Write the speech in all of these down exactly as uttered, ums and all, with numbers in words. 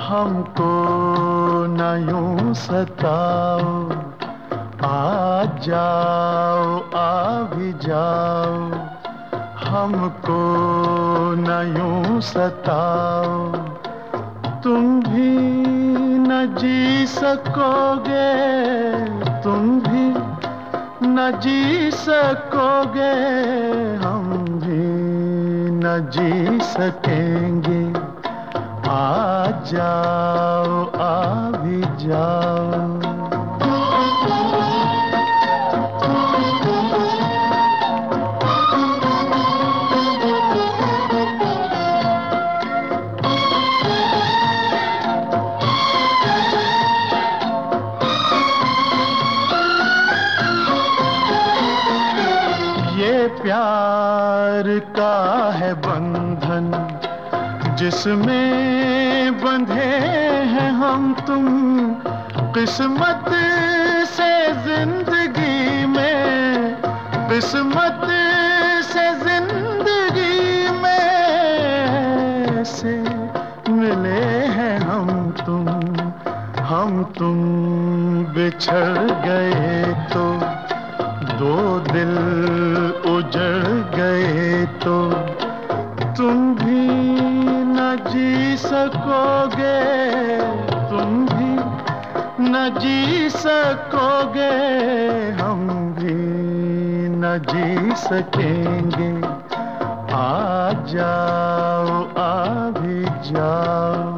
हमको न यूं सताओ, आ जाओ आ भी जाओ। हमको न यूं सताओ, तुम भी न जी सकोगे, तुम भी न जी सकोगे, हम भी न जी सकेंगे। आ जाओ आ भी जाओ। ये प्यार का है बंधन, जिसमें बंधे हैं हम तुम। किस्मत से जिंदगी में, किस्मत से जिंदगी में से मिले हैं हम तुम। हम तुम बिछड़ गए तो दो दिल उजड़ गए तो तुम भी न जी सकोगे, तुम भी न जी सकोगे, हम भी न जी सकेंगे। आ जाओ आ भी जाओ।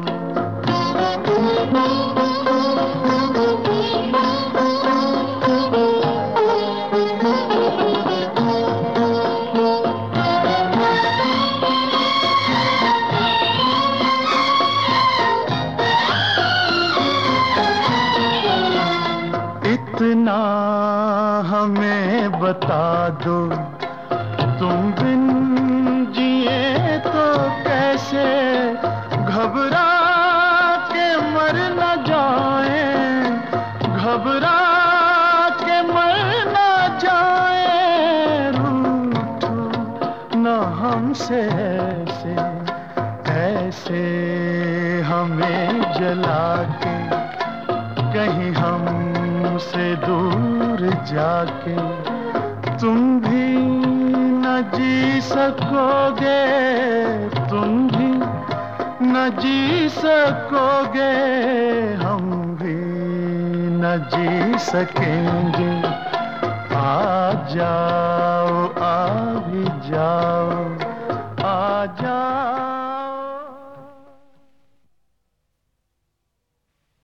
इतना हमें बता दो, तुम बिन जिए तो कैसे। घबरा के मर न जाएं, घबरा के मर न जाएं। रूठो न हमसे ऐसे, ऐसे हमें जला के कहीं हमसे दूर जाके। तुम भी न जी सकोगे, तुम भी न जी सकोगे, हम भी न जी सकेंगे। आ जाओ आ भी जाओ, आ जाओ।